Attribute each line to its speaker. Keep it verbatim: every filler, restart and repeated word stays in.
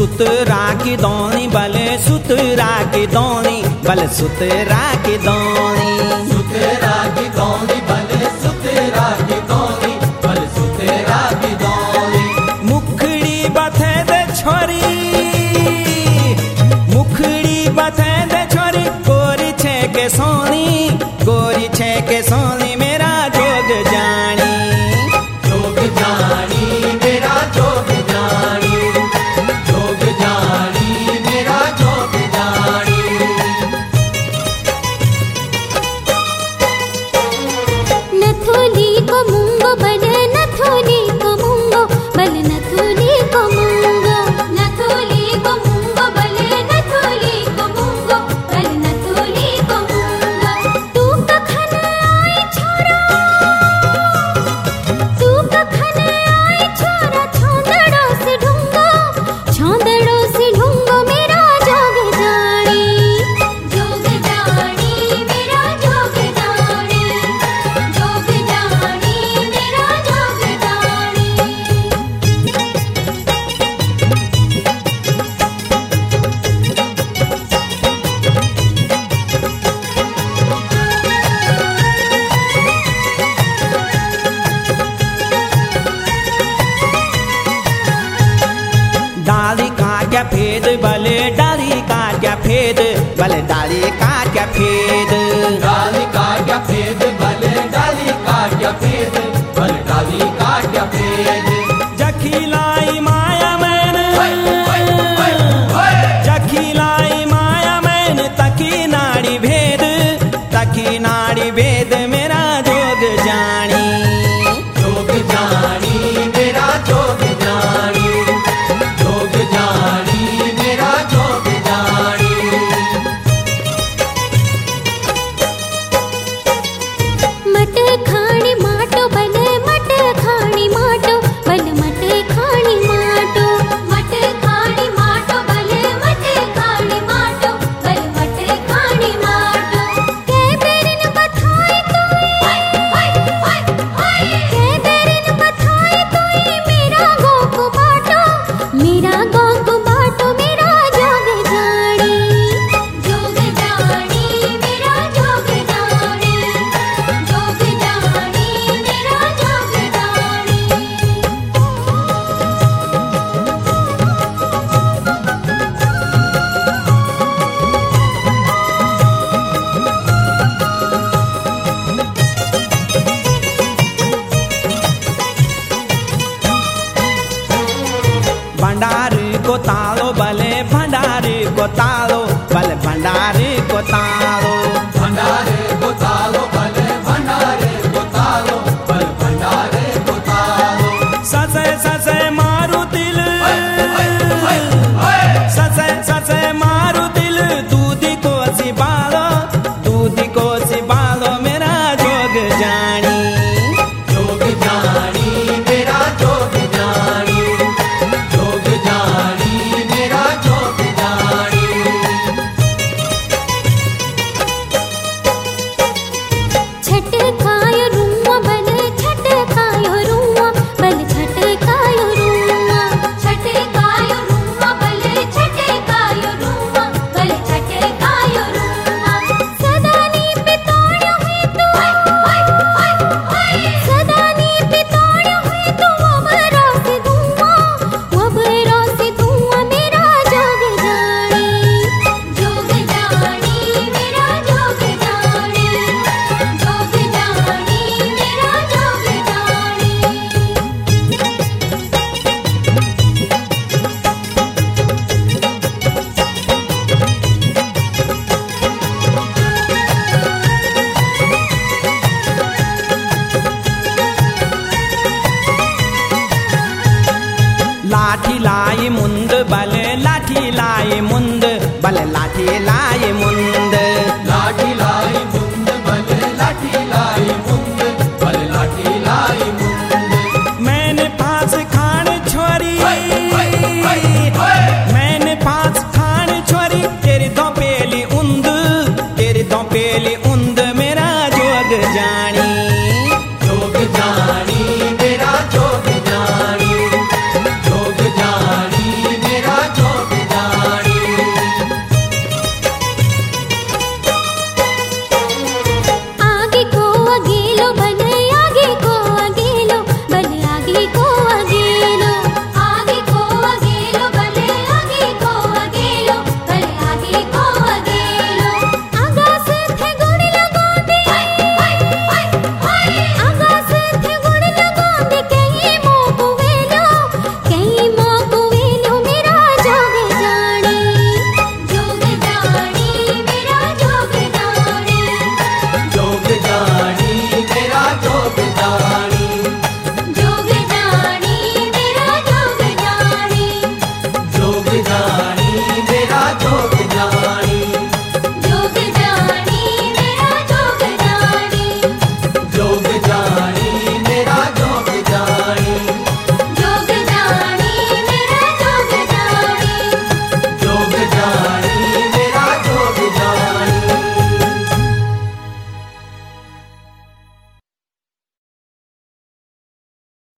Speaker 1: सुतरा की दौनी बले सुतरा की दौनी बल सुतरा की दौनी
Speaker 2: सुतरा की दौनी बले सुतरा की दौनी बल सुतरा की दौनी
Speaker 1: मुखड़ी बथे दे छोरी मुखड़ी बथे दे छोरी गोरी छे के सोनी गोरी छे के सोनी मेरा जोग जानी
Speaker 2: जोग जानी मेरा जोग जानी जोग जानी मेरा जोग जानी
Speaker 3: नथुली को मूंगो बल नथुली को मूंगो बल नथुली को मूंगो नथुली को मूंगो बल नथुली को मूंगो बल नथुली को मूंगो तू कखन आई छोरा तू कखन आई छोरा छोंदड़ो से ढूंगो छोंदड़ो से ढूंगो मेरा जोग जानी जोग जानी मेरा जोग जानी जोग जानी मेरा जोग जानी
Speaker 1: डाली का क्या फेद बले डाली का क्या फेद बले डाली का क्या फेद
Speaker 2: डाली का क्या फेद बले डाली का क्या फेद बल डाली का क्या फेद
Speaker 1: जखिलाई माया मैन जखिलाई माया मैन तकी नाड़ी भेद तकी नाड़ी भेद मेरा जोग जानी
Speaker 2: जोग जानी मेरा जोग जानी जोग जानी मेरा जोग जानी
Speaker 3: मट खाणी माटो बल मट खाणी माटो बल मट खाणी माटो मट खाणी माटो बल मट खाणी माटो बल मट खाणी माटो के बेरिन बथाई तोई के बेरिन बथाई तोई मेरा गोक बाटो मेरा गोक बाटो मेरा जोग जानी जोग जानी मेरा जोग जानी जोग जानी मेरा जोग जानी
Speaker 1: भंडारी को तालो बले भंडारी को तालो बले भंडारी को तालो
Speaker 2: भंडारे को तालो बले भंडारे को तालो बल भंडारे को तालो
Speaker 1: ससे ससे मारू दिल ससे ससे मारू दिल दूधी को सिबालो दूधी को सिबालो मेरा जोग जानी
Speaker 2: जोग जानी मेरा जोग जानी जोग जानी मेरा जोग जानी
Speaker 3: छट खायो रुआ बल छट खायो रुआ बल छट खायो रुआ छट खायो रुआ बल छट खायो रुआ बल छट खायो रुआ सदा नी पितोड़ो है तू सदा नी पितोड़ो है तू वबरो से धुआं वबरो से धुआं मेरा जोग जानी जोग जानी मेरा जोग जानी जोग जानी मेरा जोग जानी
Speaker 1: लाठी लाई मुंद बले लाठी लाई मुंद बले लाठी